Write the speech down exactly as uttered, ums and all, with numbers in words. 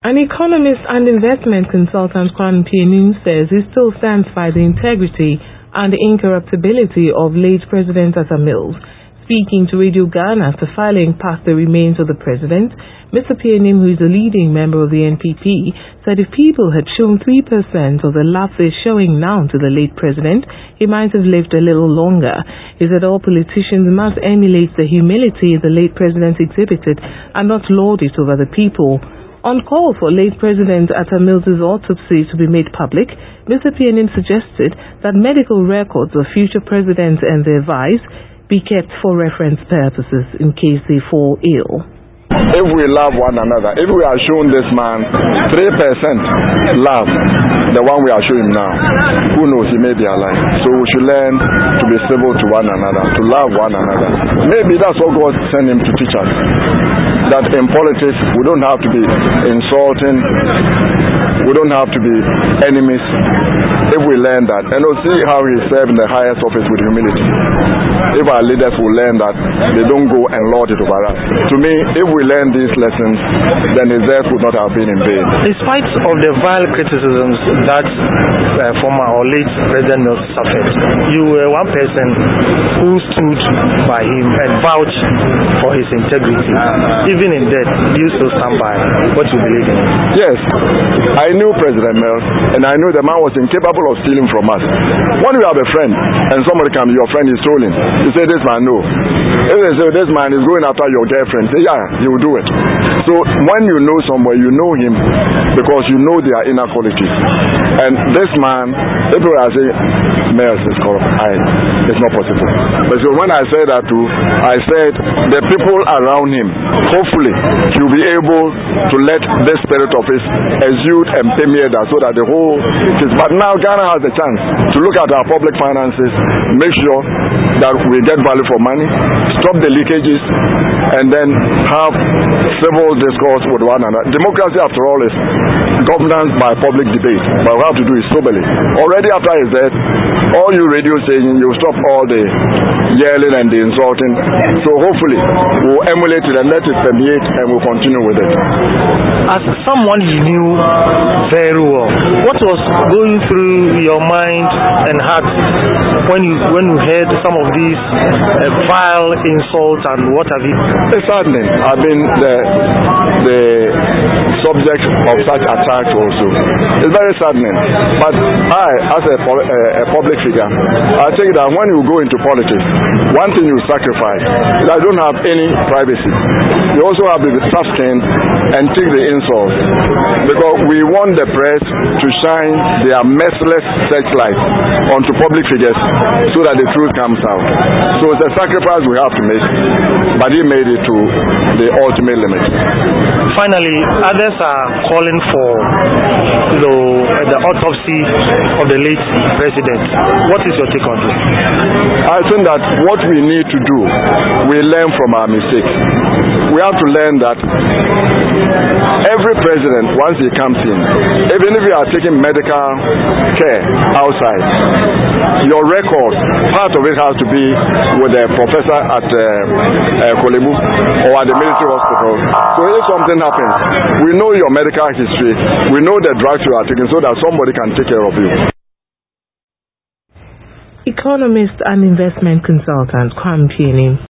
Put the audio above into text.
An economist and investment consultant, Kwan Pienim, says he still stands by the integrity and the incorruptibility of late President Atta Mills. Speaking to Radio Ghana after filing past the remains of the president, Mister Pienim, who is a leading member of the N P P, said if people had shown three percent of the love they're showing now to the late president, he might have lived a little longer. He said all politicians must emulate the humility the late president exhibited and not lord it over the people. On call for late President Atta Mills' autopsy to be made public, Mister Pienim suggested that medical records of future presidents and their vice be kept for reference purposes in case they fall ill. If we love one another, if we are showing this man three percent love, the one we are showing now, who knows, he may be alive. So we should learn to be civil to one another, to love one another. Maybe that's what God sent him to teach us. That in politics, we don't have to be insulting, we don't have to be enemies. If we learn that, and we'll see how he served in the highest office with humility. If our leaders will learn that, they don't go and lord it over us. To me, if we learn these lessons, then his death would not have been in vain. In spite of the vile criticisms that uh, former or late President Mills suffered, you were one person who stood by him and vouched for his integrity. Even in death, you still stand by what you believe in. Yes, I knew President Mills, and I knew the man was incapable of stealing from us. When you have a friend, and somebody comes, your friend is stolen, you say, this man, no. If they say, this man is going after your girlfriend, say, yeah, he will do it. So when you know somebody, you know him because you know their inner qualities. And this man, people are saying, Mills is corrupt. I, it's not possible. But so when I said that too, I said, the people around him, hopefully, he'll be able to let this spirit of his exude and permeate that so that the whole... But now Ghana has the chance to look at our public finances, make sure that we get value for money, stop the leakages, and then have civil discourse with one another. Democracy, after all, is governance by public debate, but we have to do it soberly. Already after his death, all you radio stations, you stop all the yelling and the insulting. So hopefully, we'll emulate it and let it permeate, and we'll continue with it. As someone you knew very well, what was going through your mind and heart when you when you heard some of these uh, vile insults and what have you? It's saddening. I've been the the subject of such attacks also. It's very saddening. But I, as a, a, a public figure, I think that when you go into politics, one thing you sacrifice is that you don't have any privacy. You also have to be tough-skinned and take the insults, because we want the press to shine their merciless searchlight onto public figures so that the truth comes out. So it's a sacrifice we have to make, but he made it to the ultimate limit. Finally, others are calling for the, the autopsy of the late president. What is your take on this? I think that what we need to do, we learn from our mistakes. We have to learn that every president, once he comes in, even if you are taking medical care outside, your record, part of it has to be with a professor at uh, uh, Kolebu or at the military hospital. So if something happens, we know your medical history, we know the drugs you are taking so that somebody can take care of you. Economist and investment consultant Kwan Pienim.